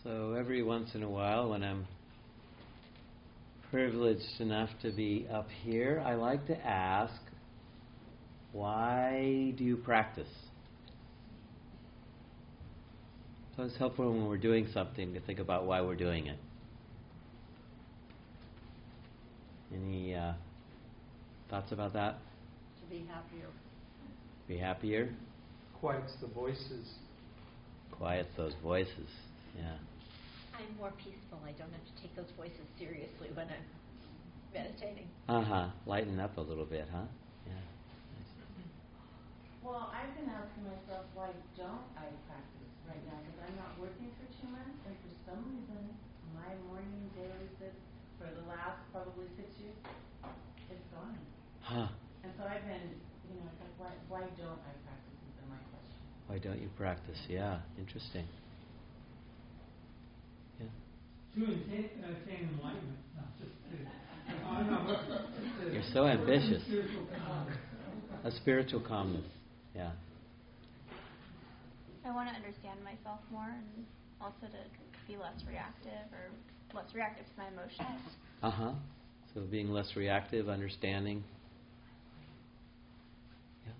So every once in a while, when I'm privileged enough to be up here, I like to ask, why do you practice? So it's helpful when we're doing something to think about why we're doing it. Any thoughts about that? To be happier. Be happier? Quiets the voices. Quiets those voices, yeah. I'm more peaceful. I don't have to take those voices seriously when I'm meditating. Lighten up a little bit, huh? Yeah. Well, I've been asking myself, why don't I practice right now? Because I'm not working for 2 months, and for some reason, my morning daily sit for the last probably 6 years, it's gone. Huh. And so I've been, it's like, why don't I practice has been my question. Why don't you practice? Yeah, interesting. Yeah. To attain enlightenment. No, just kidding. You're so ambitious. A spiritual calmness. Yeah. I want to understand myself more and also to be less reactive to my emotions. So being less reactive, understanding. Yeah.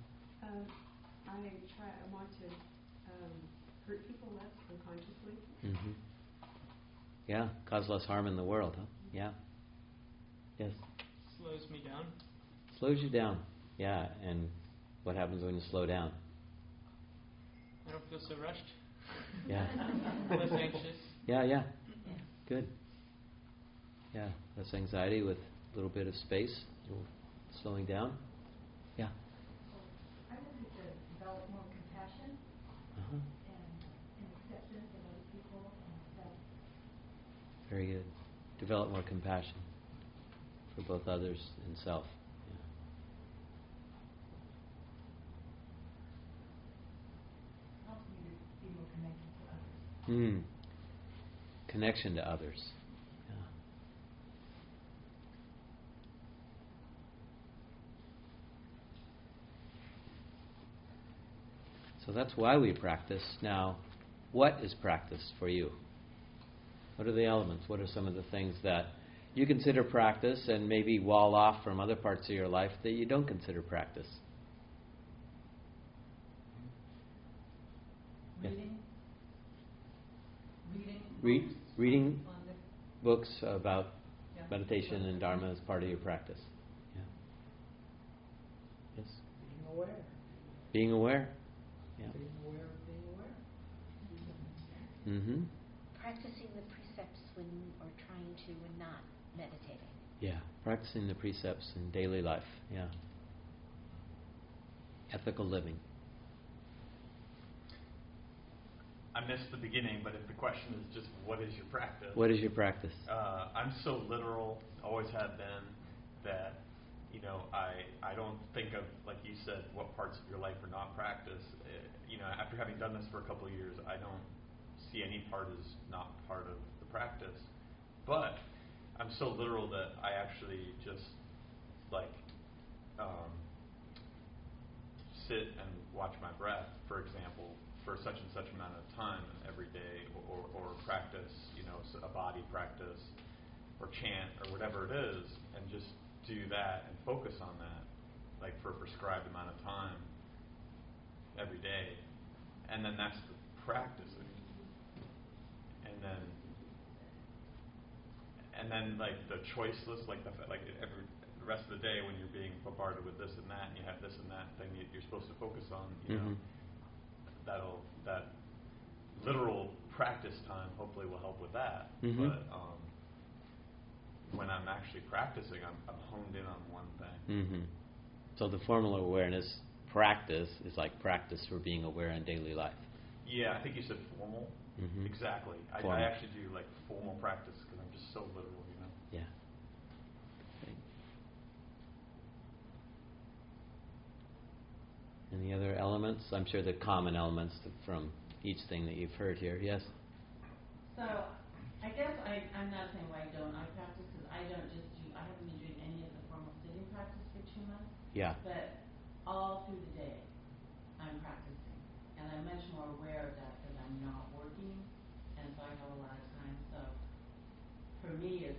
I want to hurt people less unconsciously. Mm-hmm. Yeah, cause less harm in the world, huh? Yeah. Yes. Slows me down. Slows you down. Yeah, and what happens when you slow down? I don't feel so rushed. Yeah. Less anxious. Yeah. Good. Yeah, less anxiety with a little bit of space, a little slowing down. Yeah. I would like to develop more compassion and acceptance of other people and myself. Very good. Develop more compassion for both others and self. Helps me to be more connected to others. Connection to others. So that's why we practice. Now, what is practice for you? What are the elements? What are some of the things that you consider practice and maybe wall off from other parts of your life that you don't consider practice? Reading books about meditation and Dharma as part of your practice. Yeah. Yes. Being aware. Being aware. Yeah. Being aware of being aware. Mm-hmm. Practicing the precepts trying to when not meditating. Yeah, practicing the precepts in daily life. Yeah. Ethical living. I missed the beginning, but if the question is just what is your practice? What is your practice? I'm so literal, always have been, that I don't think of, like you said, what parts of your life are not practice. After having done this for a couple of years, I don't see any part as not part of the practice. But I'm so literal that I actually just sit and watch my breath, for example, for such and such amount of time every day, or practice, a body practice, or chant, or whatever it is, and just do that and focus on that, like for a prescribed amount of time every day, and then that's the practicing, and then like the choiceless, the rest of the day when you're being bombarded with this and that, and you have this and that thing you're supposed to focus on, that literal practice time hopefully will help with that. Mm-hmm. But when I'm actually practicing, I'm honed in on one thing. Mm-hmm. So the formal awareness practice is like practice for being aware in daily life. Yeah, I think you said formal. Mm-hmm. Exactly. I actually do like formal practice because I'm just so literal, Yeah. Any other elements? I'm sure the common elements from each thing that you've heard here. Yes? So, I guess I'm not saying why don't I practice, because I haven't been doing any of the formal sitting practice for 2 months. Yeah. But all through the day, I'm practicing. And I'm much more aware of that because I'm not working, and so I have a lot of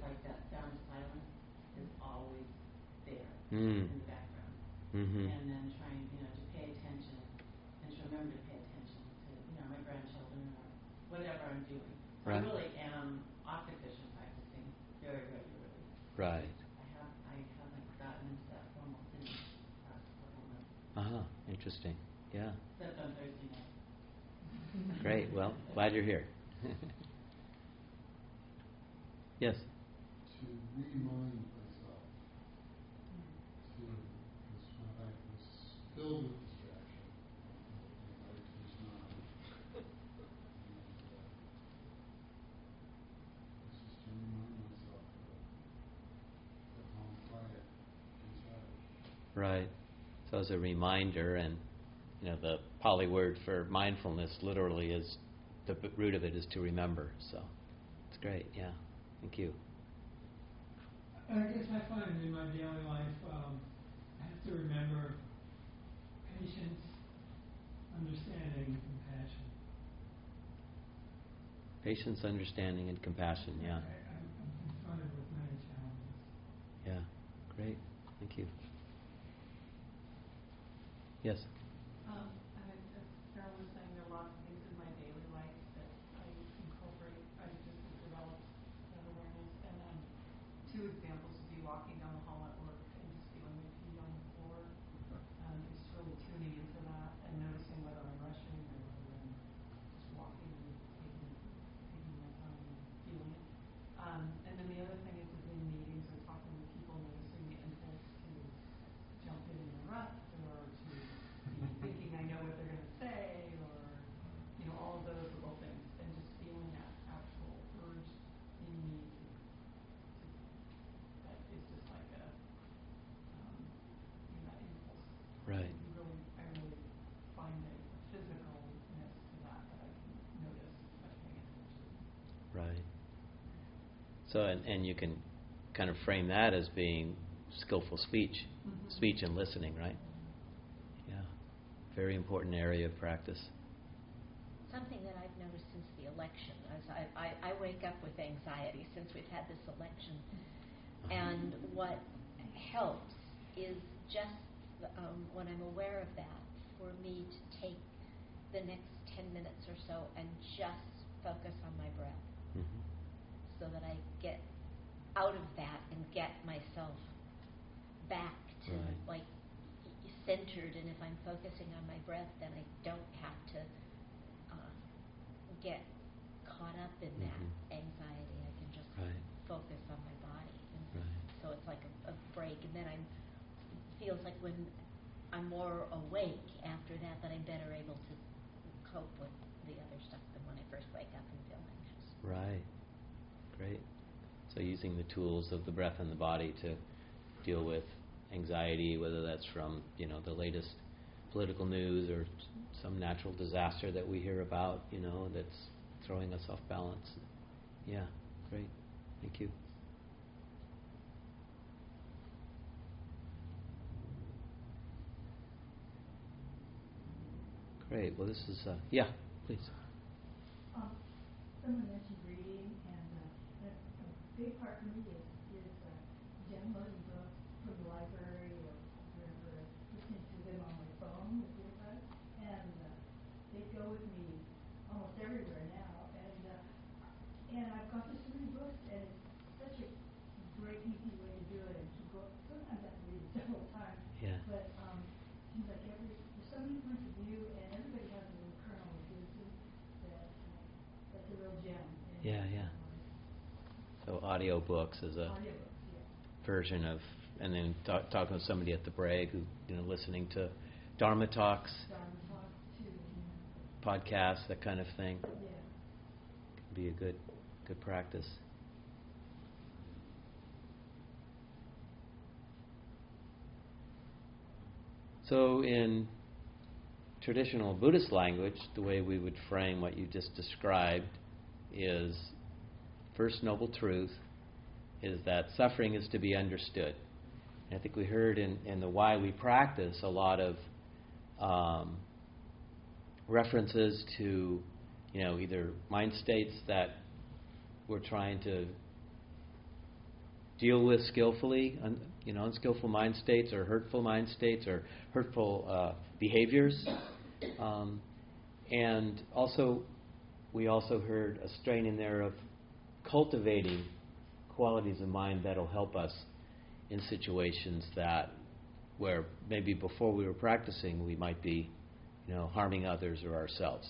like that sound of silence is always there Mm. in the background. Mm-hmm. And then trying, to pay attention and to remember to pay attention to, my grandchildren or whatever I'm doing. So Right. I really am occupational practicing very regularly. Right. I haven't gotten into that formal sitting the last couple of months, Uh-huh. Interesting. Yeah. except on Thursday night. Great. Well, glad you're here. Yes. To remind myself to, because my life was filled with distraction, my life was not. And, it's just to remind myself that I'm quiet inside. Right. So as a reminder, and the Pali word for mindfulness literally is, the root of it is to remember. So it's great. Yeah. Thank you. I guess I find in my daily life, I have to remember patience, understanding, and compassion. Patience, understanding, and compassion. Yeah. I'm confronted with many challenges. Yeah. Great. Thank you. Yes. As Carol was saying, there are lots of things in my daily life that I incorporate. I just have developed that awareness. And two examples would be walking down the hall at work and just feeling my feet on the floor. Just really tuning into that and noticing whether I'm rushing or whether I'm just walking and taking my time and feeling it. And then the other thing is in meetings or talking with people, noticing the impulse to jump in and interrupt or to be thinking I know what they're going to say or, all of those little things and just feeling that actual urge in me to that is just like a, that impulse. Right. I really find a physicalness to that I can notice by paying attention. Right. So, and you can kind of frame that as being skillful speech, speech and listening, right? Yeah. Very important area of practice. Something that I've noticed since the election is I wake up with anxiety since we've had this election. And what helps is just when I'm aware of that, for me to take the next 10 minutes or so and just focus on my breath, so that I get out of that and get myself back to centered. And if I'm focusing on my breath, then I don't have to get caught up in that anxiety. I can just focus on my body. And so it's like a break. And then feels like when I'm more awake after that I'm better able to cope with the other stuff than when I first wake up and feel anxious. Right. Great. So using the tools of the breath and the body to deal with anxiety, whether that's from, the latest political news or some natural disaster that we hear about, that's throwing us off balance. Yeah, great. Thank you. Great. Well, this is, yeah, please. Someone mentioned reading, and a big part for me is downloading books from the library or wherever, listening to them on my phone with earbuds, and they go with me almost everywhere now. And I've got this many books, and it's such a great, easy way to do it. And to go, sometimes I have to read it several times. Yeah. But it seems like there's so many points of view, and everybody has a little kernel of wisdom that's a real gem. Yeah. So audiobooks is a version of, and then talking with somebody at the Bragg who, listening to Dharma talks, podcasts, that kind of thing. Yeah. Can be a good practice. So in traditional Buddhist language, the way we would frame what you just described is, first noble truth is that suffering is to be understood. And I think we heard in the why we practice a lot of references to, either mind states that we're trying to deal with skillfully, unskillful mind states or hurtful mind states or hurtful behaviors. And also, we also heard a strain in there of cultivating qualities of mind that'll help us in situations where maybe before we were practicing we might be, harming others or ourselves.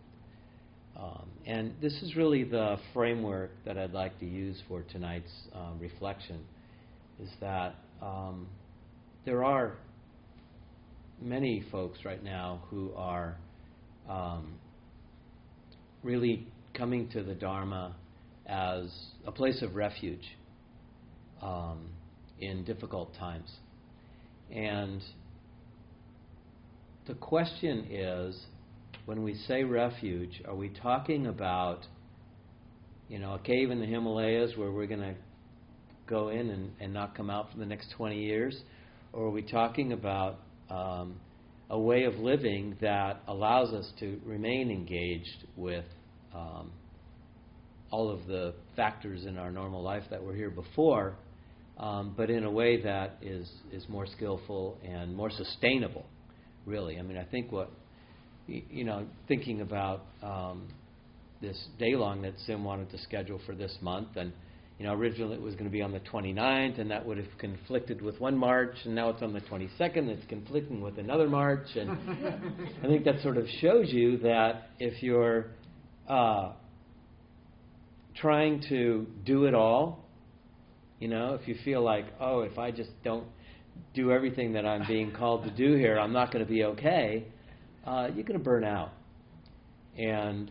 And this is really the framework that I'd like to use for tonight's reflection, is that there are many folks right now who are really coming to the Dharma as a place of refuge in difficult times. And the question is, when we say refuge, are we talking about, a cave in the Himalayas where we're going to go in and not come out for the next 20 years? Or are we talking about a way of living that allows us to remain engaged with all of the factors in our normal life that were here before, but in a way that is more skillful and more sustainable, really? I mean, I think thinking about this day-long that Sim wanted to schedule for this month, and originally it was going to be on the 29th, and that would have conflicted with one march, and now it's on the 22nd, it's conflicting with another march, and I think that sort of shows you that if you're trying to do it all, if you feel like, if I just don't do everything that I'm being called to do here, I'm not going to be okay, you're going to burn out. And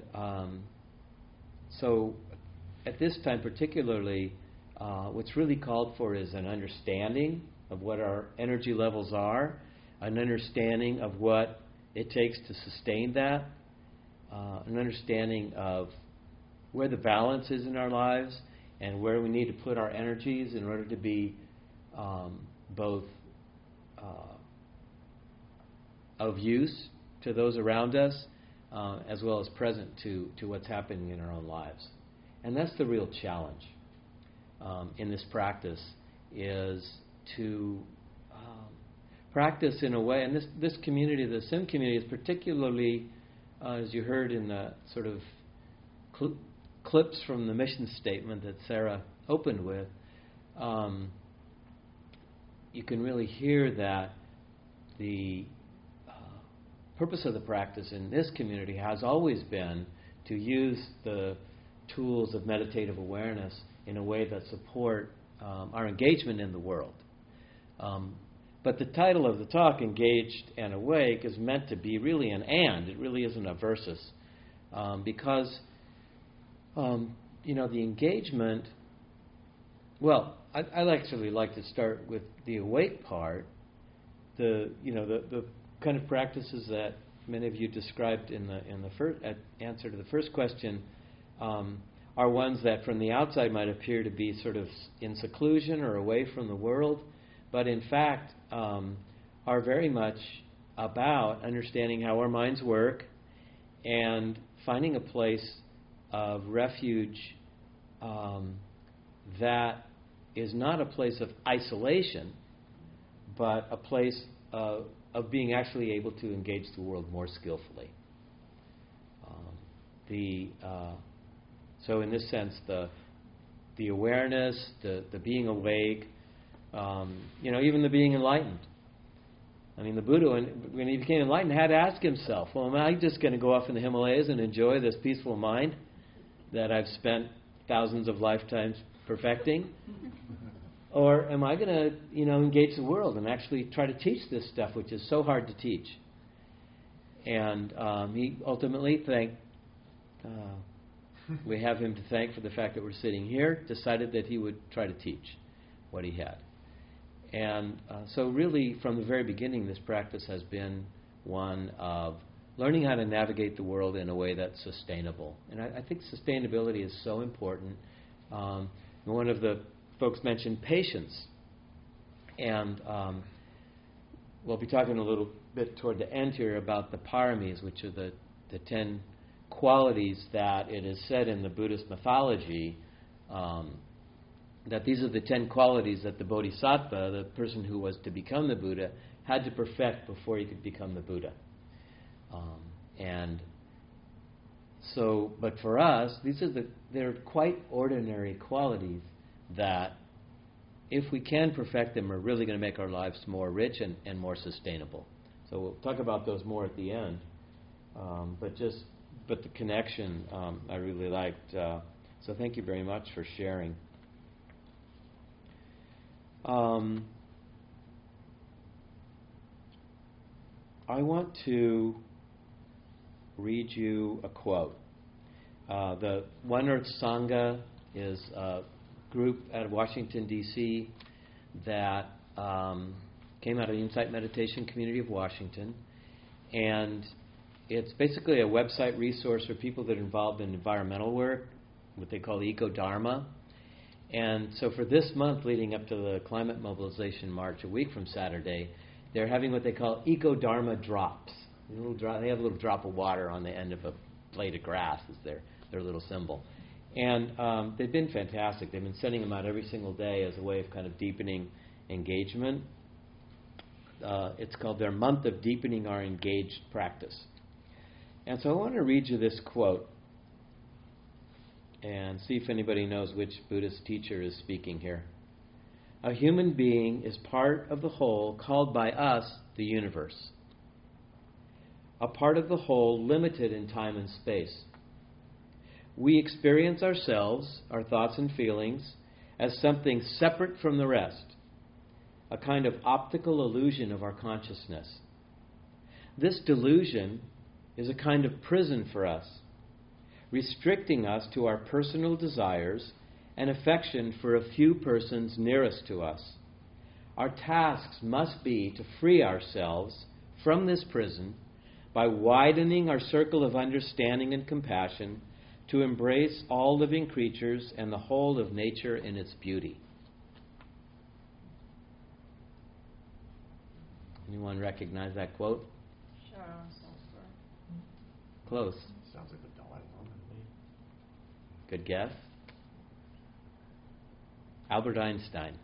so at this time particularly, what's really called for is an understanding of what our energy levels are, an understanding of what it takes to sustain that, an understanding of where the balance is in our lives and where we need to put our energies in order to be both of use to those around us, as well as present to what's happening in our own lives. And that's the real challenge in this practice, is to practice in a way, and this community, the Sim community, is particularly, as you heard in the sort of clips from the mission statement that Sarah opened with, you can really hear that the purpose of the practice in this community has always been to use the tools of meditative awareness in a way that support our engagement in the world. But the title of the talk, Engaged and Awake, is meant to be really an and. It really isn't a versus. Because, the engagement, well, I'd actually like to start with the awake part. The kind of practices that many of you described in the first answer to the first question are ones that from the outside might appear to be sort of in seclusion or away from the world, but in fact are very much about understanding how our minds work and finding a place of refuge that is not a place of isolation, but a place of being actually able to engage the world more skillfully. So in this sense, the awareness, the being awake, even the being enlightened. I mean, the Buddha, when he became enlightened, had to ask himself, well, am I just going to go off in the Himalayas and enjoy this peaceful mind that I've spent thousands of lifetimes perfecting? Or am I going to, engage the world and actually try to teach this stuff, which is so hard to teach? And he ultimately we have him to thank for the fact that we're sitting here, decided that he would try to teach what he had. And so really, from the very beginning, this practice has been one of learning how to navigate the world in a way that's sustainable. And I think sustainability is so important. One of the folks mentioned patience. And we'll be talking a little bit toward the end here about the paramis, which are the 10 qualities that it is said in the Buddhist mythology that these are the 10 qualities that the Bodhisattva, the person who was to become the Buddha, had to perfect before he could become the Buddha. And so, but for us, they're quite ordinary qualities that, if we can perfect them, are really going to make our lives more rich and more sustainable. So we'll talk about those more at the end. But the connection I really liked. So thank you very much for sharing. I want to read you a quote. The One Earth Sangha is a group out of Washington, D.C. that came out of the Insight Meditation Community of Washington. And it's basically a website resource for people that are involved in environmental work, what they call the Eco-Dharma. And so for this month leading up to the Climate Mobilization March, a week from Saturday, they're having what they call Eco-Dharma drops. They have a little drop of water on the end of a blade of grass as their little symbol. And they've been fantastic. They've been sending them out every single day as a way of kind of deepening engagement. It's called their Month of Deepening Our Engaged Practice. And so I want to read you this quote and see if anybody knows which Buddhist teacher is speaking here. A human being is part of the whole called by us the universe. A part of the whole limited in time and space. We experience ourselves, our thoughts and feelings, as something separate from the rest, a kind of optical illusion of our consciousness. This delusion is a kind of prison for us, restricting us to our personal desires and affection for a few persons nearest to us. Our tasks must be to free ourselves from this prison by widening our circle of understanding and compassion to embrace all living creatures and the whole of nature in its beauty. Anyone recognize that quote? Sure. Close. Sounds like the Dalai Lama to me. Good guess. Albert Einstein.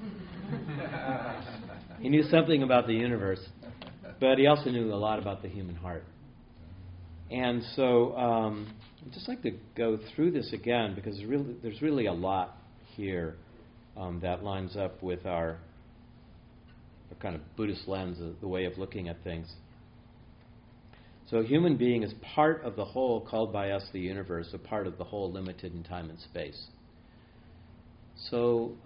He knew something about the universe, but he also knew a lot about the human heart. And so I'd just like to go through this again because there's really a lot here that lines up with our kind of Buddhist lens, the way of looking at things. So a human being is part of the whole called by us the universe, a part of the whole limited in time and space. So,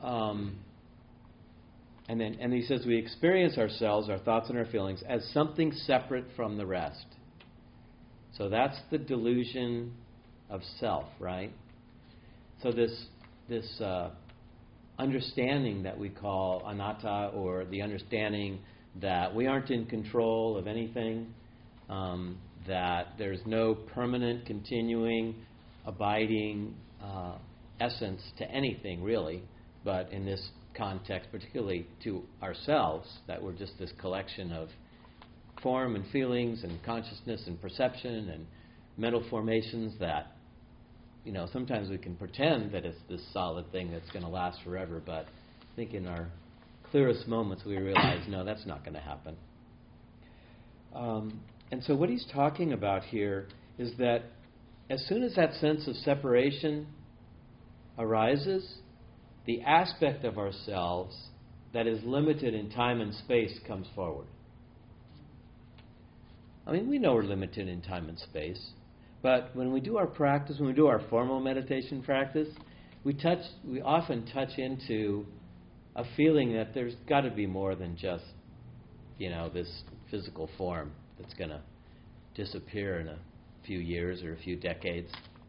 and then he says we experience ourselves, our thoughts and our feelings, as something separate from the rest. So that's the delusion of self, right? So this understanding that we call anatta, or the understanding that we aren't in control of anything, that there's no permanent, continuing, abiding essence to anything, really, but in this context, particularly to ourselves, that we're just this collection of form and feelings and consciousness and perception and mental formations that, sometimes we can pretend that it's this solid thing that's going to last forever, but I think in our clearest moments we realize, no, that's not going to happen. And so what he's talking about here is that as soon as that sense of separation arises, the aspect of ourselves that is limited in time and space comes forward. I mean, we know we're limited in time and space, but when we do our practice, when we do our formal meditation practice, we often touch into a feeling that there's got to be more than just, this physical form that's going to disappear in a few years or a few decades.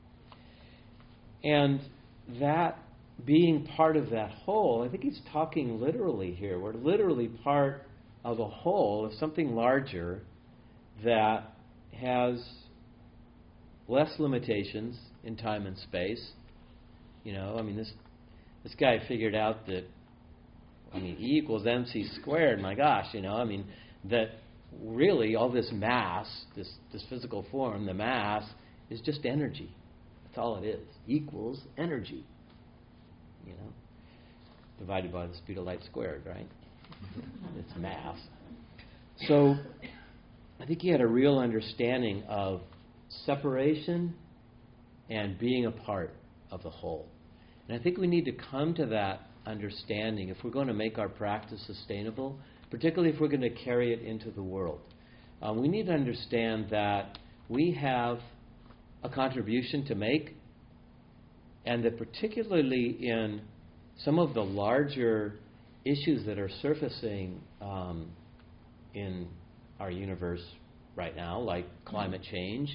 And that being part of that whole, I think he's talking literally here. We're literally part of a whole, of something larger that has less limitations in time and space. This guy figured out that, E equals MC squared, my gosh, that really all this mass, this physical form, the mass, is just energy. That's all it is. Equals energy. divided by the speed of light squared, right? It's mass. So I think he had a real understanding of separation and being a part of the whole. And I think we need to come to that understanding if we're going to make our practice sustainable, particularly if we're going to carry it into the world. We need to understand that we have a contribution to make, and that particularly in some of the larger issues that are surfacing in our universe right now, like climate change,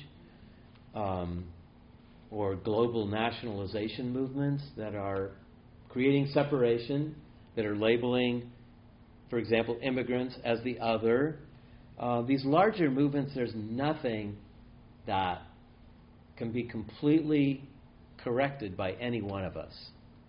or global nationalization movements that are creating separation, that are labeling, for example, immigrants as the other. These larger movements, there's nothing that can be completely corrected by any one of us.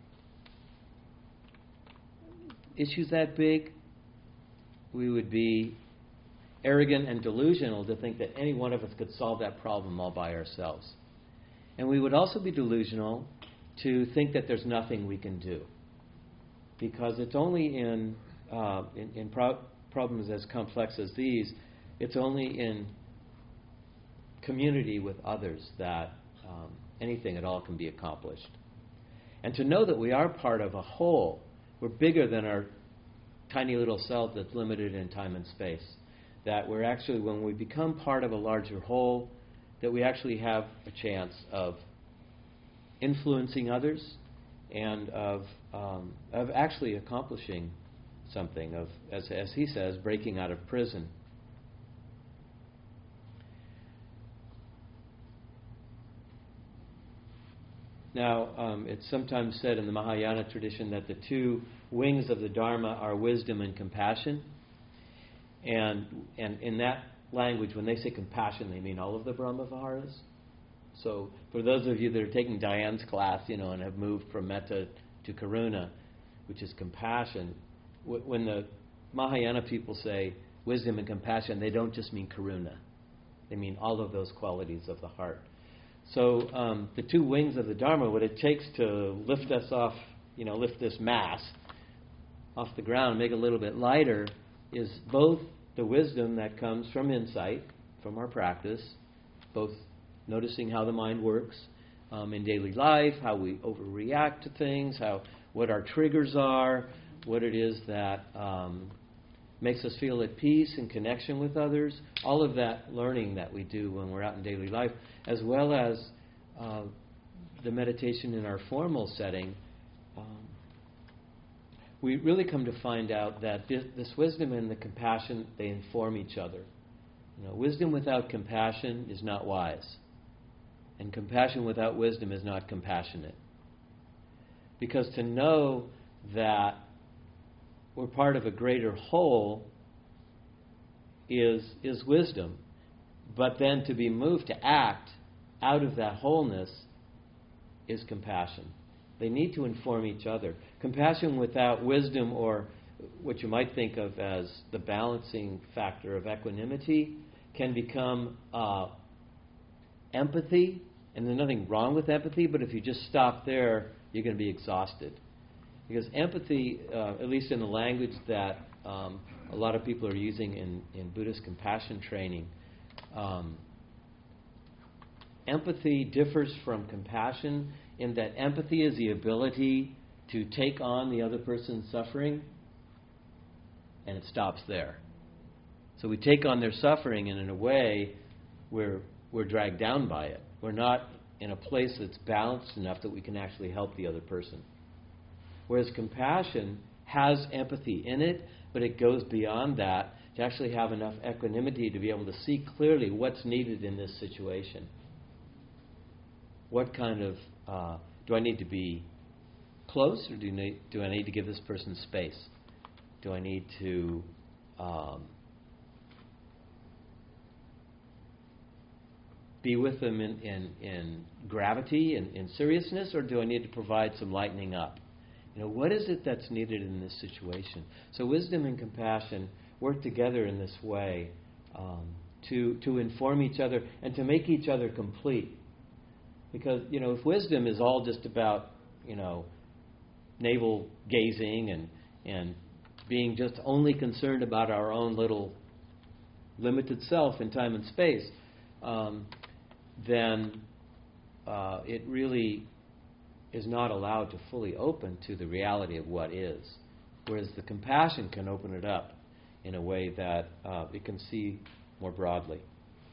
Issues that big, we would be arrogant and delusional to think that any one of us could solve that problem all by ourselves. And we would also be delusional to think that there's nothing we can do. Because it's only in problems as complex as these, it's only in community with others that anything at all can be accomplished. And to know that we are part of a whole, we're bigger than our tiny little self that's limited in time and space. That we're actually, when we become part of a larger whole, that we actually have a chance of influencing others and of actually accomplishing something, of, as he says, breaking out of prison. Now, it's sometimes said in the Mahayana tradition that the two wings of the Dharma are wisdom and compassion. And in that language, when they say compassion, they mean all of the Brahmaviharas. So for those of you that are taking Diane's class, and have moved from metta to karuna, which is compassion, when the Mahayana people say wisdom and compassion, they don't just mean karuna. They mean all of those qualities of the heart. So the two wings of the Dharma, what it takes to lift us off, lift this mass off the ground, make it a little bit lighter, is both the wisdom that comes from insight, from our practice, both noticing how the mind works in daily life, how we overreact to things, what our triggers are, what it is that makes us feel at peace and connection with others, all of that learning that we do when we're out in daily life, as well as the meditation in our formal setting. We really come to find out that this wisdom and the compassion, they inform each other. Wisdom without compassion is not wise. And compassion without wisdom is not compassionate. Because to know that we're part of a greater whole is wisdom. But then to be moved to act out of that wholeness is compassion. They need to inform each other. Compassion without wisdom, or what you might think of as the balancing factor of equanimity, can become empathy. And there's nothing wrong with empathy, but if you just stop there, you're going to be exhausted. Because empathy, at least in the language that a lot of people are using in Buddhist compassion training, empathy differs from compassion in that empathy is the ability to take on the other person's suffering, and it stops there. So we take on their suffering, and in a way, we're dragged down by it. We're not in a place that's balanced enough that we can actually help the other person. Whereas compassion has empathy in it, but it goes beyond that to actually have enough equanimity to be able to see clearly what's needed in this situation. What kind of, do I need to be close, or do I need to give this person space? Do I need to be with them in gravity and in seriousness, or do I need to provide some lightening up? What is it that's needed in this situation? So wisdom and compassion work together in this way to inform each other and to make each other complete. Because, if wisdom is all just about, navel gazing and being just only concerned about our own little limited self in time and space, then it really is not allowed to fully open to the reality of what is. Whereas the compassion can open it up in a way that it can see more broadly.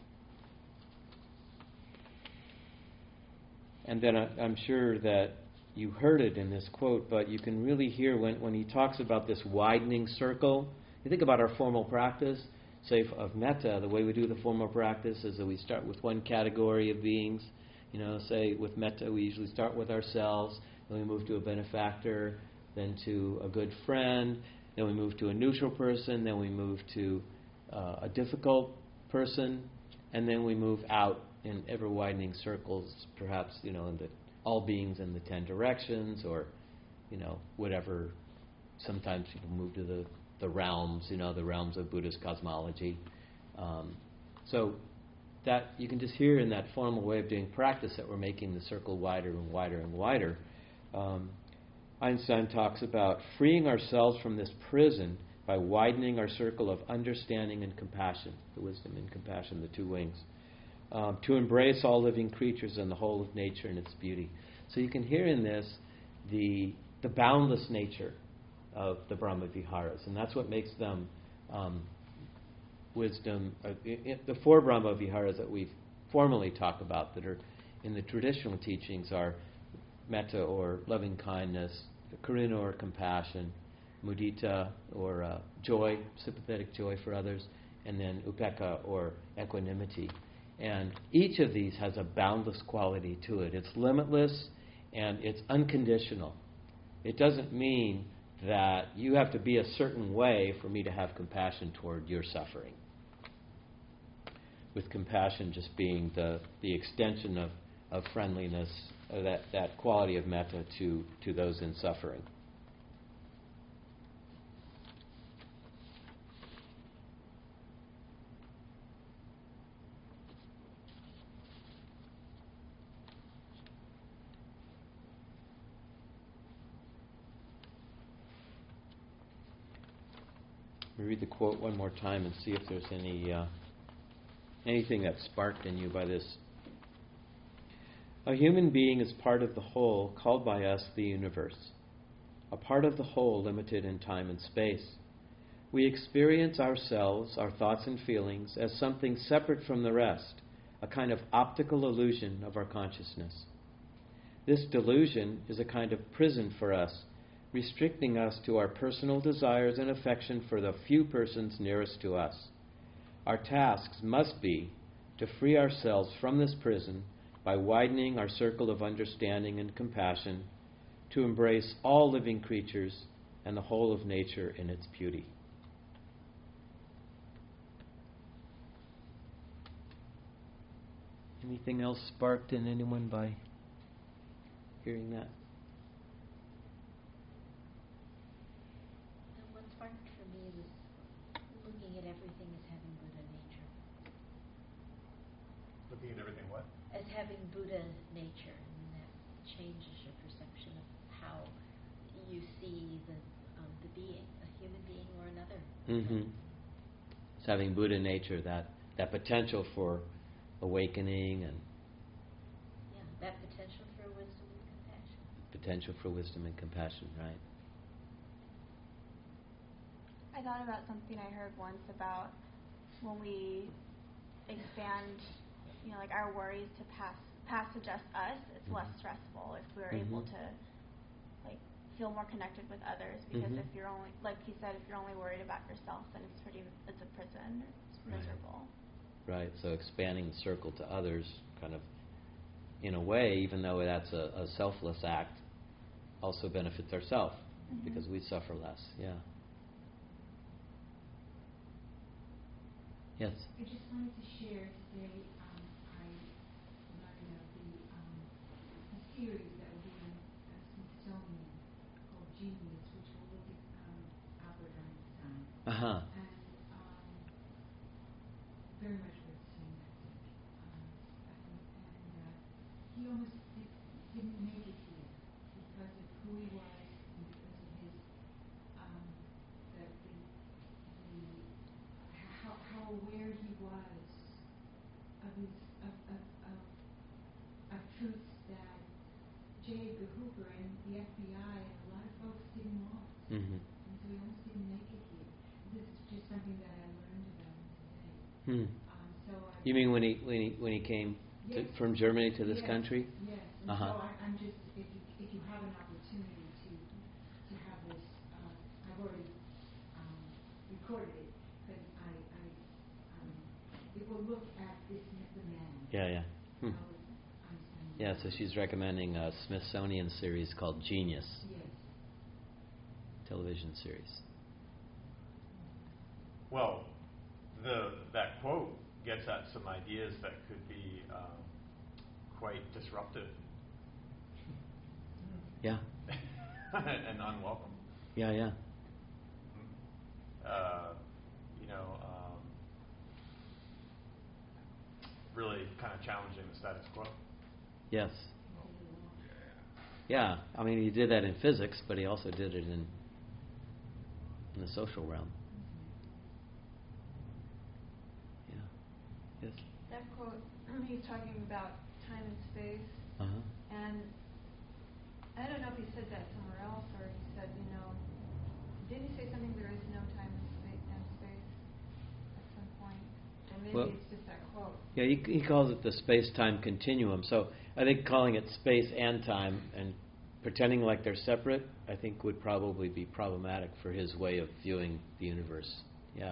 And then I'm sure that you heard it in this quote, but you can really hear when he talks about this widening circle. You think about our formal practice, say of metta, the way we do the formal practice is that we start with one category of beings. Say with metta we usually start with ourselves, then we move to a benefactor, then to a good friend, then we move to a neutral person, then we move to a difficult person, and then we move out in ever-widening circles, perhaps, in the all beings in the 10 directions, or, whatever. Sometimes people move to the realms, the realms of Buddhist cosmology. So that you can just hear in that formal way of doing practice that we're making the circle wider and wider and wider. Einstein talks about freeing ourselves from this prison by widening our circle of understanding and compassion, the wisdom and compassion, the two wings, to embrace all living creatures and the whole of nature and its beauty. So you can hear in this the boundless nature of the Brahma Viharas, and that's what makes them wisdom. The four Brahma Viharas that we've formally talked about that are in the traditional teachings are metta or loving kindness, karuna or compassion, mudita or joy, sympathetic joy for others, and then upekkha or equanimity. And each of these has a boundless quality to it. It's limitless and it's unconditional. It doesn't mean that you have to be a certain way for me to have compassion toward your suffering. With compassion just being the extension of friendliness, that quality of metta to those in suffering. Let me read the quote one more time and see if there's anything that's sparked in you by this. A human being is part of the whole, called by us the universe, a part of the whole limited in time and space. We experience ourselves, our thoughts and feelings, as something separate from the rest, a kind of optical illusion of our consciousness. This delusion is a kind of prison for us, restricting us to our personal desires and affection for the few persons nearest to us. Our tasks must be to free ourselves from this prison by widening our circle of understanding and compassion, to embrace all living creatures and the whole of nature in its beauty. Anything else sparked in anyone by hearing that? What sparked for me was looking at everything as having Buddha nature. Looking at everything what? As having Buddha nature, and that changes your perception of how you see the being, a human being or another. Mm-hmm. It's having Buddha nature, that potential for awakening and that potential for wisdom and compassion. Potential for wisdom and compassion, right? I thought about something I heard once about when we expand, like our worries to past to just us, it's less stressful if we're able to feel more connected with others, because if you're only, like he said, if you're only worried about yourself, then it's a prison, it's miserable. Right, so expanding the circle to others kind of, in a way, even though that's a selfless act, also benefits ourselves because we suffer less, yeah. Yes? I just wanted to share today, I learned of the series that will be on Smithsonian called Genius, which will look at Albert Einstein. Uh-huh. And very much worth seeing, I think. And he almost didn't make it here because of who he was and truths that J. Edgar Hoover and the FBI and a lot of folks didn't want. Mm-hmm. And so we almost didn't make it here. This is just something that I learned about him today. Hmm. So I You mean when he came Yes. from Germany to this Yes, country? Yes, and Uh-huh. so I'm just, if you have an opportunity to have this, I've already recorded it, because it will look at this, the man. Yeah, yeah. Hmm. How Einstein Yeah, was. so she's recommending a Smithsonian series called Genius, Yes. television series. Well, that quote gets at some ideas that could be quite disruptive Yeah, and unwelcome. yeah, yeah. Really kind of challenging the status quo. Yes. Yeah, I mean, he did that in physics, but he also did it in the social realm. Yeah. Yes. That quote, he's talking about time and space, Uh-huh. and I don't know if he said that somewhere else or he said, didn't he say something there is no time and space at some point? Or maybe Well, it's just that quote. Yeah, he calls it the space-time continuum. So I think calling it space and time and pretending like they're separate, I think would probably be problematic for his way of viewing the universe. Yeah.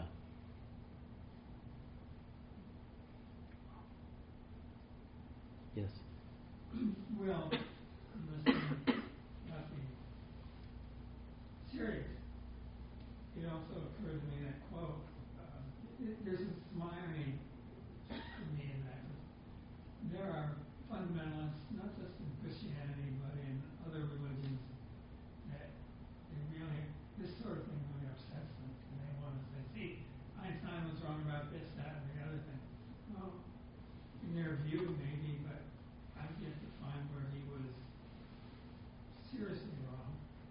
Yes. Well, unless nothing serious, it also occurred to me that quote, there's some irony for me in that. There are fundamentalists, not just in Christianity, but in other religions, that they really, this sort of thing really upsets them. And they want to say, see, Einstein was wrong about this, that, and the other thing. Well, in their view, maybe, but I've yet to find where he was seriously wrong.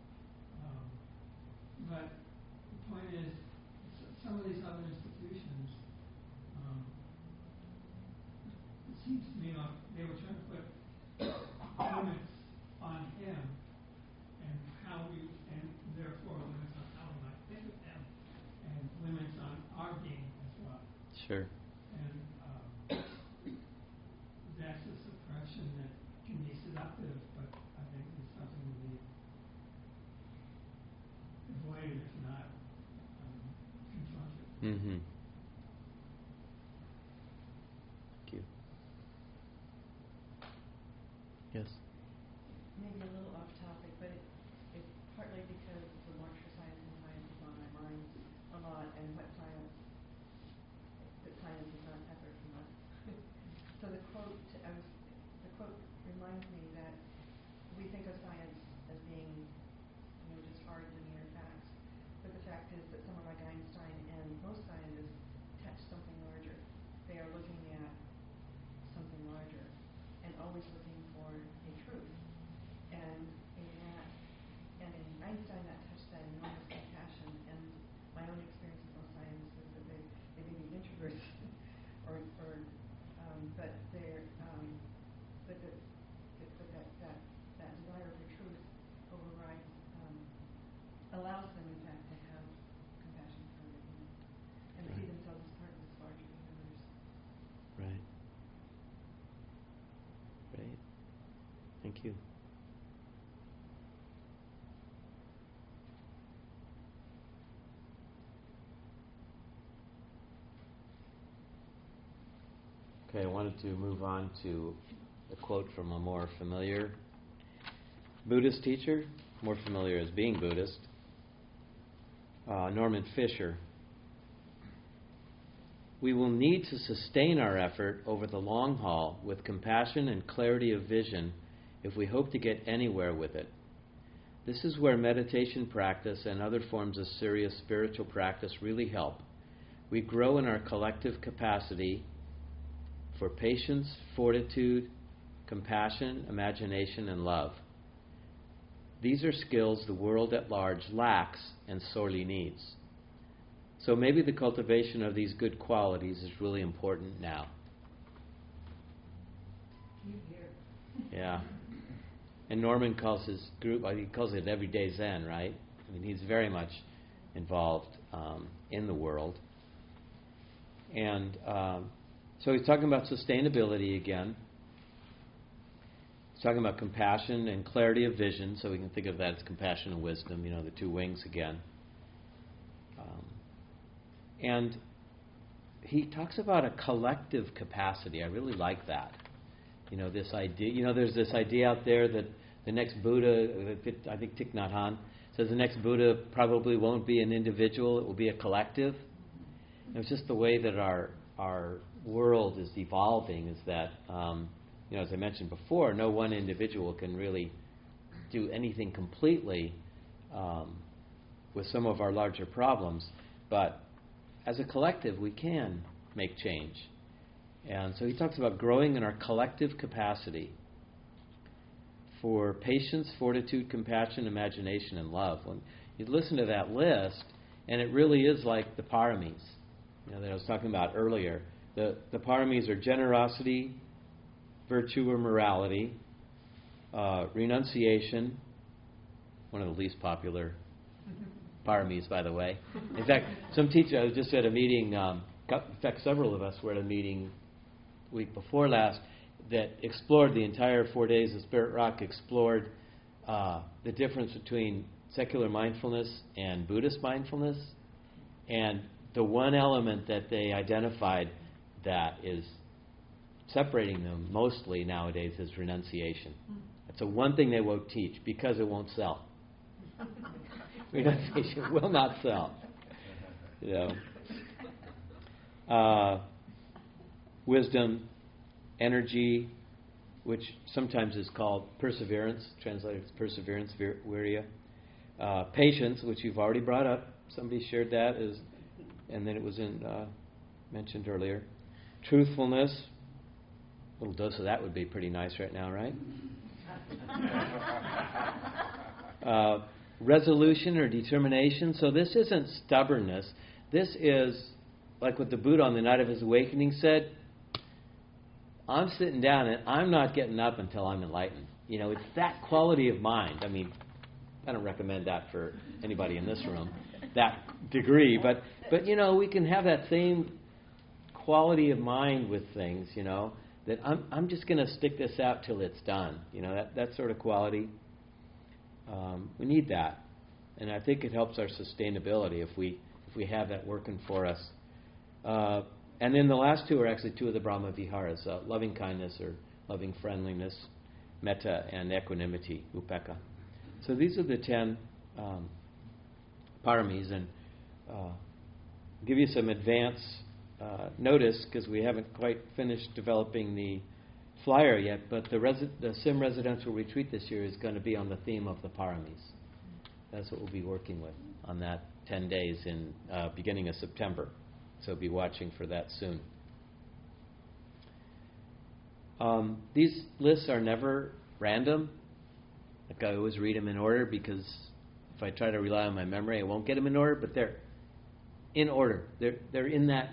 But the point is, some of these other institutions, it seems to me like they were trying to put limits on him and and therefore limits on how we might think of him, and limits on our being as well. Sure. And that's a suppression that can be seductive, but I think it's something to be avoided, if not confronted. Mm-hmm. Thank you. Yes. Maybe a little off topic, but it's partly because the march for science and science is on my mind a lot, and that science is not effort from us. So the quote reminds me that we think of science as being, just hard linear facts, but the fact is that someone like Einstein and most scientists touch something larger. They are looking at something larger and always looking for a truth. And in Einstein, that touched that enormous compassion. And my own experience with most scientists is that they may be introverts, but that desire for truth overrides, allows them, in fact, to have compassion for other humans and see themselves as part of this larger universe. Right. Right. Thank you. Okay, I wanted to move on to a quote from a more familiar Buddhist teacher, more familiar as being Buddhist, Norman Fisher. We will need to sustain our effort over the long haul with compassion and clarity of vision if we hope to get anywhere with it. This is where meditation practice and other forms of serious spiritual practice really help. We grow in our collective capacity for patience, fortitude, compassion, imagination, and love. These are skills the world at large lacks and sorely needs. So maybe the cultivation of these good qualities is really important now. Yeah. And Norman calls his group, he calls it Everyday Zen, right? I mean, he's very much involved in the world. And so he's talking about sustainability again. He's talking about compassion and clarity of vision, so we can think of that as compassion and wisdom, the two wings again. And he talks about a collective capacity. I really like that. This idea. There's this idea out there that the next Buddha, I think Thich Nhat Hanh, says the next Buddha probably won't be an individual, it will be a collective. And it's just the way that our world is evolving is that, as I mentioned before, no one individual can really do anything completely with some of our larger problems. But as a collective, we can make change. And so he talks about growing in our collective capacity for patience, fortitude, compassion, imagination, and love. When you listen to that list, and it really is like the paramis that I was talking about earlier. The paramis are generosity, virtue or morality, renunciation, one of the least popular paramis, by the way. In fact, some teacher, I was just at a meeting, in fact, several of us were at a meeting week before last that explored the entire 4 days of Spirit Rock, explored the difference between secular mindfulness and Buddhist mindfulness. And the one element that they identified that is separating them mostly nowadays is renunciation. That's the one thing they won't teach because it won't sell. Renunciation will not sell. Wisdom, energy, which sometimes is called perseverance, translated as perseverance, virya. Patience, which you've already brought up. Somebody shared that, and then it was mentioned earlier. Truthfulness, a little dose of that would be pretty nice right now, right? Resolution or determination. So this isn't stubbornness. This is like what the Buddha on the night of his awakening said. I'm sitting down and I'm not getting up until I'm enlightened. It's that quality of mind. I mean, I don't recommend that for anybody in this room, that degree. But we can have that same quality of mind with things, that I'm just going to stick this out till it's done. That sort of quality. We need that. And I think it helps our sustainability if we have that working for us. And then the last two are actually two of the Brahma Viharas, loving kindness or loving friendliness, metta, and equanimity, upekkha. So these are the 10 paramis. And give you some advance notice, because we haven't quite finished developing the flyer yet, but the SIM residential retreat this year is going to be on the theme of the paramis. That's what we'll be working with on that 10 days in beginning of September. So be watching for that soon. These lists are never random. Like I always read them in order, because if I try to rely on my memory, I won't get them in order. But they're in order. They're in that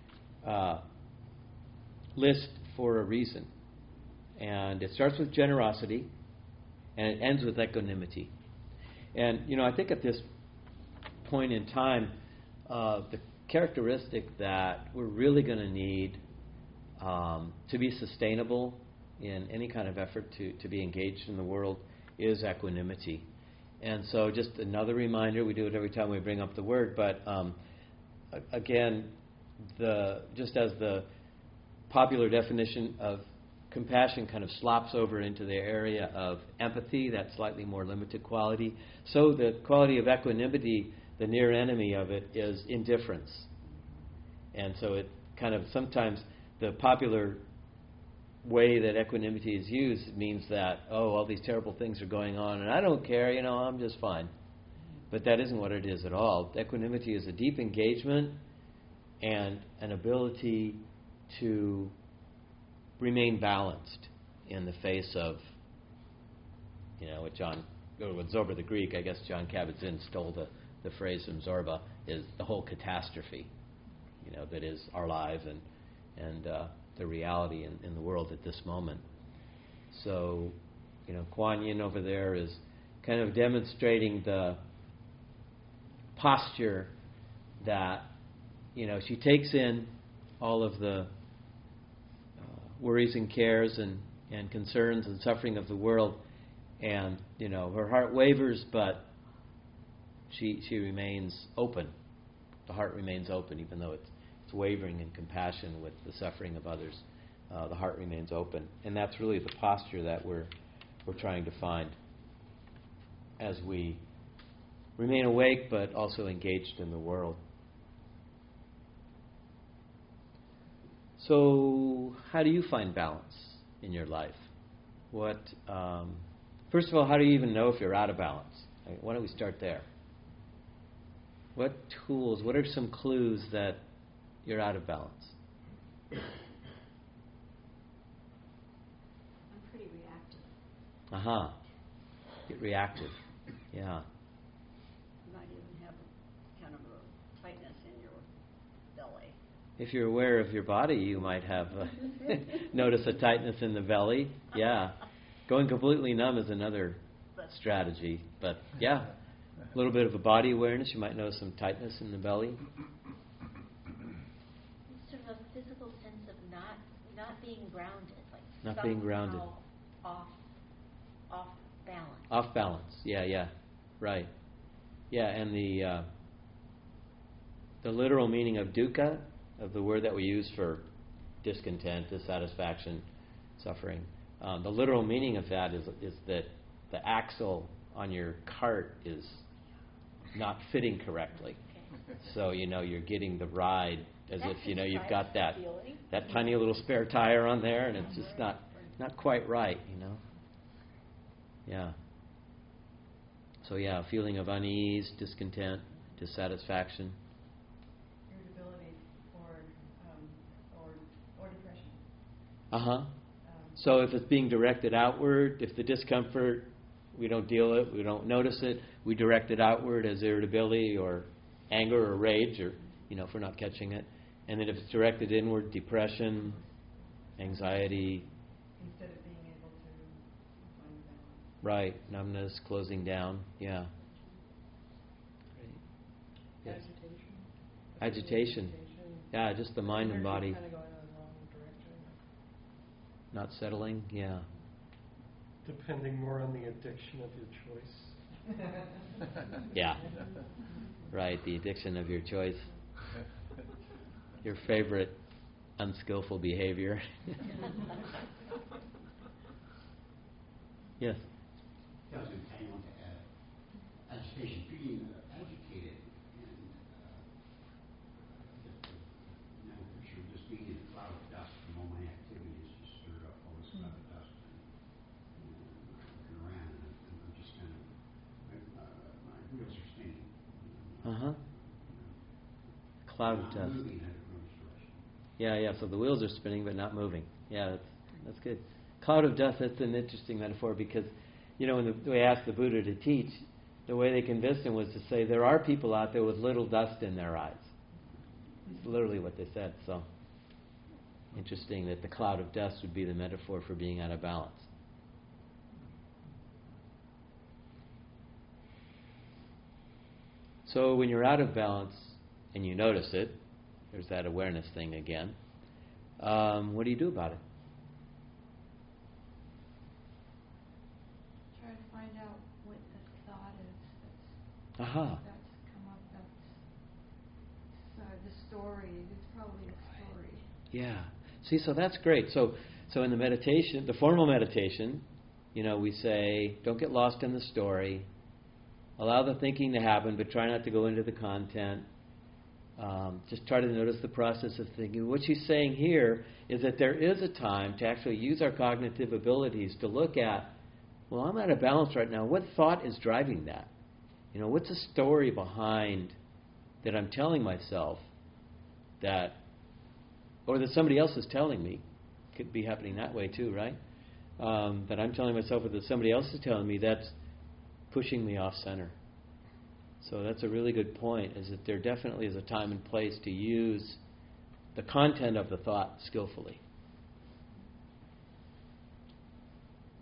list for a reason. And it starts with generosity, and it ends with equanimity. And I think at this point in time, the characteristic that we're really going to need to be sustainable in any kind of effort to be engaged in the world is equanimity. And so just another reminder, we do it every time we bring up the word, but again, just as the popular definition of compassion kind of slops over into the area of empathy, that slightly more limited quality, so the quality of equanimity, the near enemy of it is indifference. And so it kind of, sometimes the popular way that equanimity is used means that, all these terrible things are going on and I don't care, I'm just fine. But that isn't what it is at all. Equanimity is a deep engagement and an ability to remain balanced in the face of, what Zorba the Greek, I guess John Kabat-Zinn stole the phrase from Zorba, is the whole catastrophe, that is our lives and the reality in the world at this moment. So, Kuan Yin over there is kind of demonstrating the posture that, she takes in all of the worries and cares and concerns and suffering of the world, and, her heart wavers, but she remains open. The heart remains open, even though it's wavering in compassion with the suffering of others. The heart remains open, and that's really the posture that we're trying to find as we remain awake, but also engaged in the world. So, how do you find balance in your life? First of all, how do you even know if you're out of balance? Why don't we start there? What are some clues that you're out of balance? I'm pretty reactive. Get reactive. Yeah. You might even have kind of a tightness in your belly. If you're aware of your body, you might have notice a tightness in the belly. Yeah. Going completely numb is another strategy. But yeah, a little bit of a body awareness. You might notice some tightness in the belly. Sort of a physical sense of not being grounded, like not being grounded. Off balance. Off balance. Yeah. Right. Yeah, and the literal meaning of dukkha, of the word that we use for discontent, dissatisfaction, suffering. The literal meaning of that is that the axle on your cart is not fitting correctly. Okay. So, you're getting the ride as That if, you've got that feeling. tiny little spare tire on there, and it's just not quite right, Yeah. So, yeah, a feeling of unease, discontent, dissatisfaction. Irritability or depression. So if it's being directed outward, if the discomfort, we don't we don't notice it, we direct it outward as irritability or anger or rage, or, if we're not catching it. And then if it's directed inward, depression, anxiety. Instead of being able to find balance. Right, numbness, closing down, yeah. Great. Yes. Agitation. Yeah, just the mind and body. Kind of going in the wrong direction. Not settling, yeah. Depending more on the addiction of your choice. Yeah. Right, the addiction of your choice. Your favorite unskillful behavior. Yes. I was going to hang on to agitation, feeling agitated, and the mental picture of just being in a cloud of dust from all my activities just stirred up all this cloud of dust, and looking around, and I'm just kind of, my wheels are spinning. Cloud of dust. Moving in a direction. Yeah, so the wheels are spinning but not moving. Yeah, that's good. Cloud of dust, that's an interesting metaphor because, when they asked the Buddha to teach, the way they convinced him was to say there are people out there with little dust in their eyes. It's literally what they said. So, interesting that the cloud of dust would be the metaphor for being out of balance. So when you're out of balance and you notice it, there's that awareness thing again, what do you do about it? Try to find out what the thought is that's come up. That's the story. It's probably a story. Yeah. See, so that's great. So in the meditation, the formal meditation, we say, don't get lost in the story. Allow the thinking to happen, but try not to go into the content. Just try to notice the process of thinking. What she's saying here is that there is a time to actually use our cognitive abilities to look at, well, I'm out of balance right now. What thought is driving that? What's the story behind that I'm telling myself that, or that somebody else is telling me? Could be happening that way too, right? That I'm telling myself, or that somebody else is telling me, that's pushing me off center. So that's a really good point, is that there definitely is a time and place to use the content of the thought skillfully.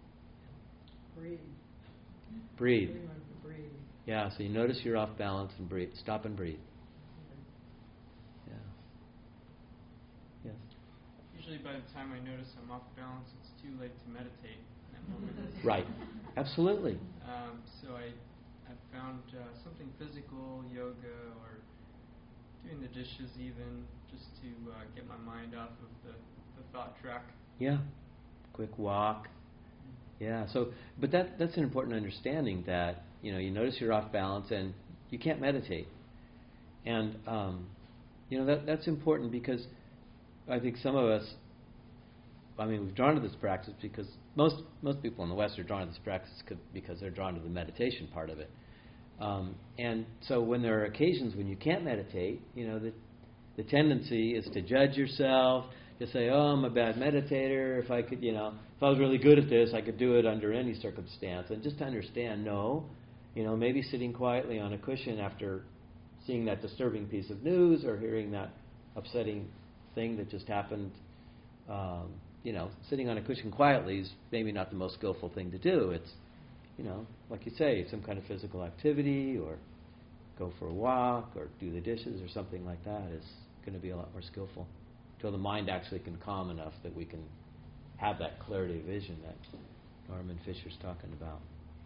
breathe. Breathe. Learn to breathe. Yeah, so you notice you're off balance and breathe. Stop and breathe. Yeah. Yes. Usually by the time I notice I'm off balance, it's too late to meditate in that moment. Right. Absolutely. So I found something physical, yoga, or doing the dishes even, just to get my mind off of the thought track. Yeah. Quick walk. Yeah. So, but that's an important understanding that, you notice you're off balance and you can't meditate. And, that's important because I think some of us, we've drawn to this practice because most people in the West are drawn to this practice because they're drawn to the meditation part of it. And so when there are occasions when you can't meditate, the tendency is to judge yourself, to say, oh, I'm a bad meditator. If I could, if I was really good at this, I could do it under any circumstance. And just to understand, no, maybe sitting quietly on a cushion after seeing that disturbing piece of news or hearing that upsetting thing that just happened, sitting on a cushion quietly is maybe not the most skillful thing to do. It's, like you say, some kind of physical activity or go for a walk or do the dishes or something like that is going to be a lot more skillful until the mind actually can calm enough that we can have that clarity of vision that Norman Fisher's talking about.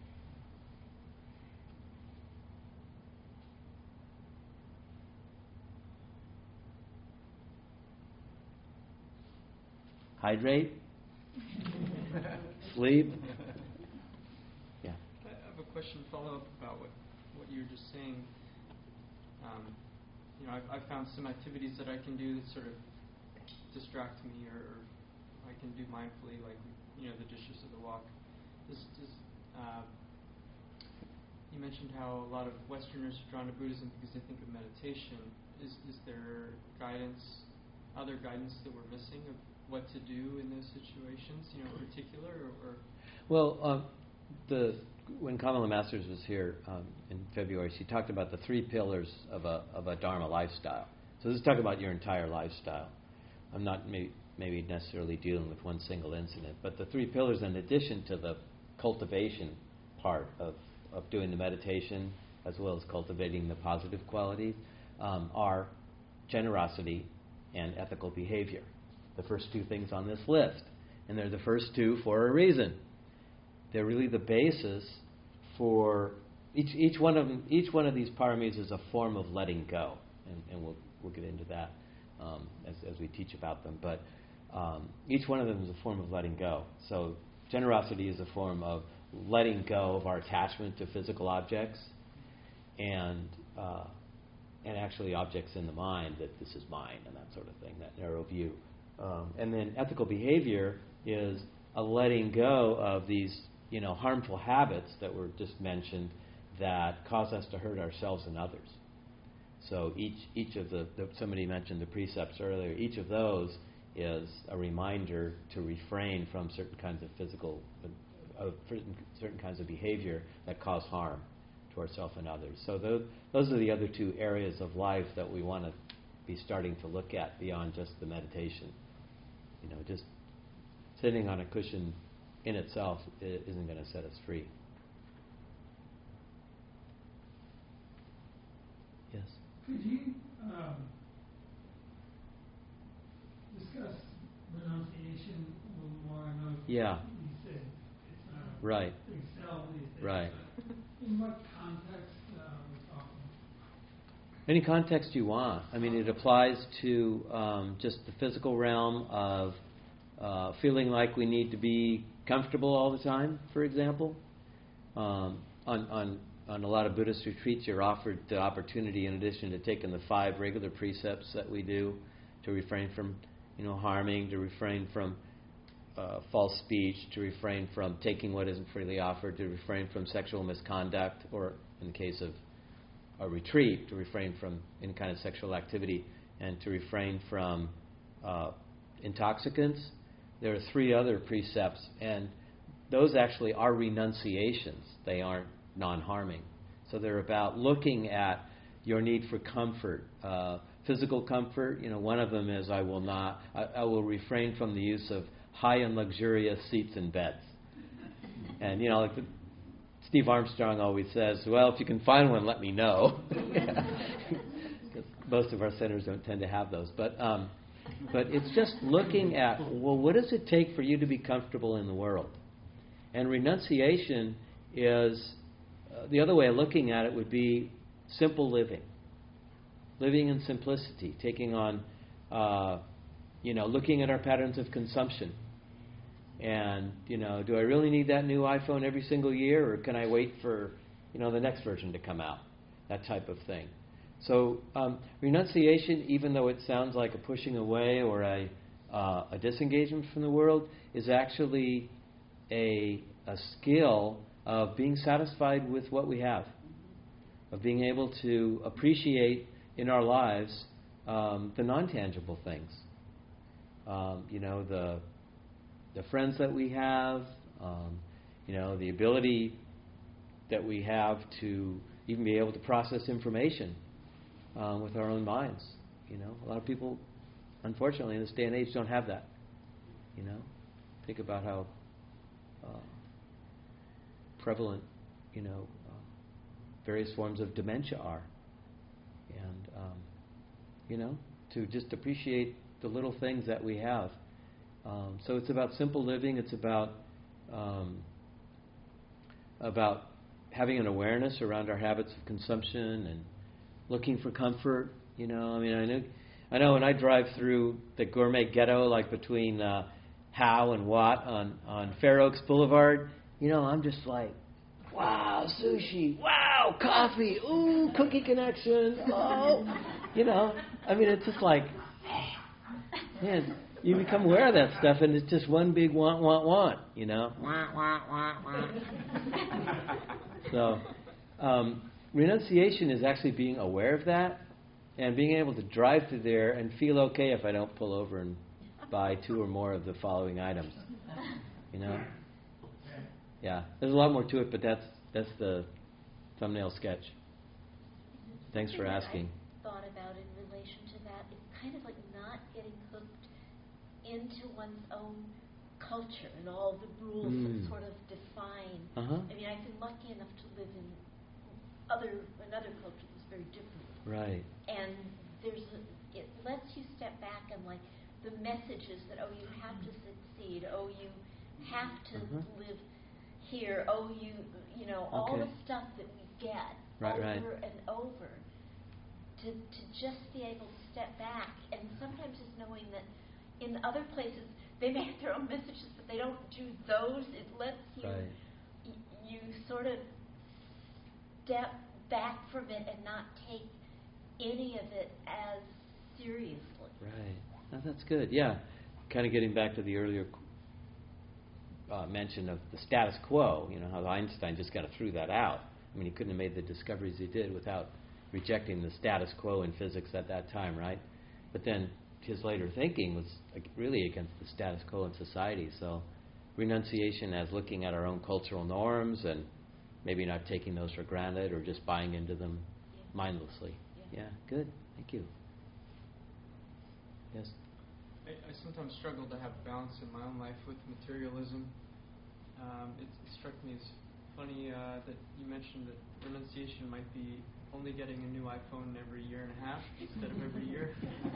Hydrate. Sleep. Yeah. I have a question follow-up about what you were just saying. I've found some activities that I can do that sort of distract me or I can do mindfully, like, the dishes or the walk. You mentioned how a lot of Westerners are drawn to Buddhism because they think of meditation. Is there other guidance that we're missing of what to do in those situations, in particular, or? Well, when Kamala Masters was here in February, she talked about the 3 pillars of a Dharma lifestyle. So this is talking about your entire lifestyle. I'm not maybe necessarily dealing with one single incident, but the 3 pillars, in addition to the cultivation part of doing the meditation as well as cultivating the positive qualities, are generosity and ethical behavior. The first 2 things on this list. And they're the first 2 for a reason. They're really the basis for each one of them. Each one of these paramis is a form of letting go, and we'll get into that as we teach about them. But each one of them is a form of letting go. So generosity is a form of letting go of our attachment to physical objects, and actually objects in the mind, that this is mine and that sort of thing, that narrow view. And then ethical behavior is a letting go of these, harmful habits that were just mentioned that cause us to hurt ourselves and others. So each of somebody mentioned the precepts earlier. Each of those is a reminder to refrain from certain kinds of certain kinds of behavior that cause harm to ourselves and others. So those are the other 2 areas of life that we want to be starting to look at beyond just the meditation. Just sitting on a cushion in itself isn't going to set us free. Yes? Could you discuss renunciation a little more? I know Yeah. you said it's not a Right. big sell these days. Right. But in what context are we talking? Any context you want. It applies to just the physical realm of feeling like we need to be comfortable all the time, for example. On a lot of Buddhist retreats, you're offered the opportunity, in addition to taking the 5 regular precepts that we do, to refrain from, harming, to refrain from false speech, to refrain from taking what isn't freely offered, to refrain from sexual misconduct, or in the case of a retreat, to refrain from any kind of sexual activity, and to refrain from intoxicants. There are 3 other precepts, and those actually are renunciations. They aren't non-harming. So they're about looking at your need for comfort, physical comfort. One of them is I will refrain from the use of high and luxurious seats and beds. And, like Steve Armstrong always says, well, if you can find one, let me know. Because most of our centers don't tend to have those. But it's just looking at, well, what does it take for you to be comfortable in the world? And renunciation is, the other way of looking at it would be simple living. Living in simplicity, taking on, looking at our patterns of consumption. And, do I really need that new iPhone every single year, or can I wait for, the next version to come out? That type of thing. So renunciation, even though it sounds like a pushing away or a disengagement from the world, is actually a skill of being satisfied with what we have, of being able to appreciate in our lives the non-tangible things. The friends that we have, the ability that we have to even be able to process information with our own minds. A lot of people, unfortunately, in this day and age, don't have that. Think about how prevalent, various forms of dementia are, and to just appreciate the little things that we have. So it's about simple living. It's about having an awareness around our habits of consumption and looking for comfort. I know when I drive through the gourmet ghetto, like between Howe and Watt on Fair Oaks Boulevard, I'm just like, wow, sushi, wow, coffee, ooh, Cookie Connection, oh, it's just like, man, you become aware of that stuff, and it's just one big want. Want. So, renunciation is actually being aware of that and being able to drive through there and feel okay if I don't pull over and buy 2 or more of the following items. Yeah, there's a lot more to it, but that's the thumbnail sketch. Thanks for asking. I thought about in relation to that, it's kind of like not getting hooked into one's own culture and all the rules that sort of define. I've been lucky enough to live in other cultures that's very different. Right. And it lets you step back and like the messages that you have to succeed, you have to live here, all the stuff that we get over and over. To just be able to step back, and sometimes just knowing that in other places they may have their own messages, but they don't do those. It lets you you sort of step back from it and not take any of it as seriously. Right. Oh, that's good. Yeah. Kind of getting back to the earlier mention of the status quo. How Einstein just kind of threw that out. He couldn't have made the discoveries he did without rejecting the status quo in physics at that time, right? But then his later thinking was really against the status quo in society. So renunciation as looking at our own cultural norms and maybe not taking those for granted or just buying into them mindlessly. Yeah, good. Thank you. Yes? I sometimes struggle to have balance in my own life with materialism. It struck me as funny that you mentioned that renunciation might be only getting a new iPhone every year and a half instead of every year.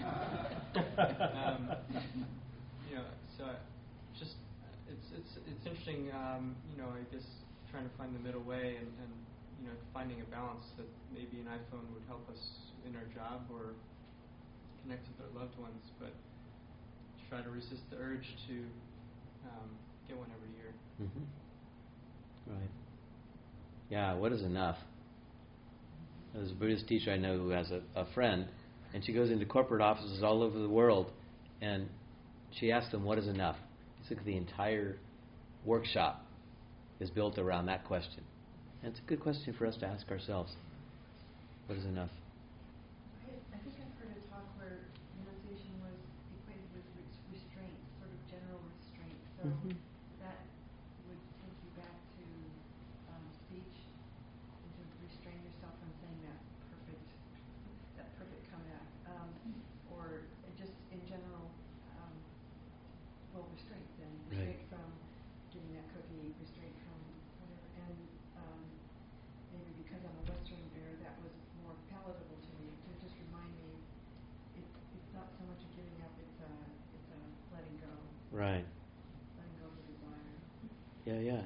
So just it's interesting. I guess trying to find the middle way and finding a balance that maybe an iPhone would help us in our job or connect with our loved ones, but try to resist the urge to get one every year. Right. Yeah. What is enough? There's a Buddhist teacher I know who has a friend, and she goes into corporate offices all over the world, and she asks them, what is enough? He said the entire workshop is built around that question. And it's a good question for us to ask ourselves. What is enough? I think I've heard a talk where renunciation was equated with restraint, sort of general restraint. So that would take you back to speech, and to restrain yourself from saying that perfect comeback, or just in general, restraint. Then restraint from getting that cookie, restraint from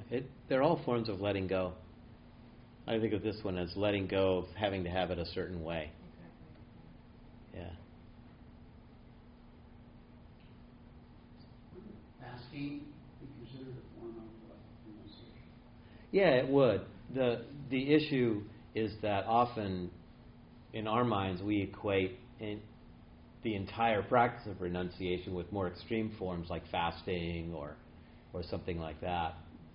they're all forms of letting go. I think of this one as letting go of having to have it a certain way. Yeah. Fasting be considered a form of renunciation? Yeah, it would. The issue is that often in our minds we equate the entire practice of renunciation with more extreme forms like fasting or something like that.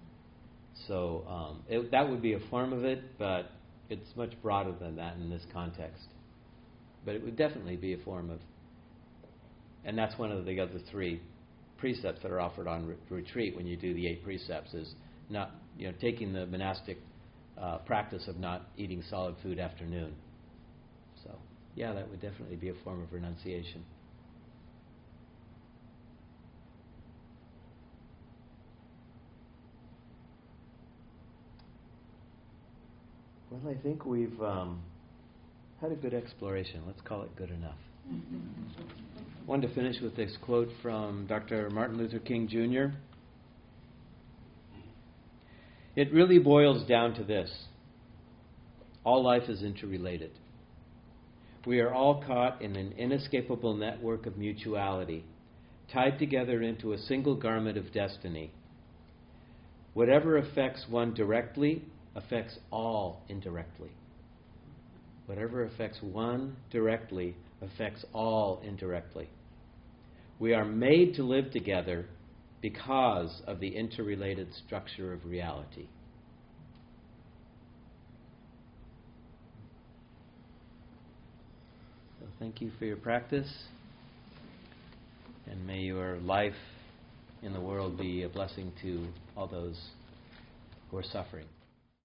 So that would be a form of it, but it's much broader than that in this context. But it would definitely be a form of, and that's one of the other 3 precepts that are offered on retreat when you do the 8 precepts, is not, taking the monastic practice of not eating solid food after noon. So, yeah, that would definitely be a form of renunciation. Well, I think we've had a good exploration. Let's call it good enough. I wanted to finish with this quote from Dr. Martin Luther King Jr. It really boils down to this. All life is interrelated. We are all caught in an inescapable network of mutuality, tied together into a single garment of destiny. Whatever affects one directly affects all indirectly. Whatever affects one directly affects all indirectly. We are made to live together because of the interrelated structure of reality. So thank you for your practice, and may your life in the world be a blessing to all those who are suffering.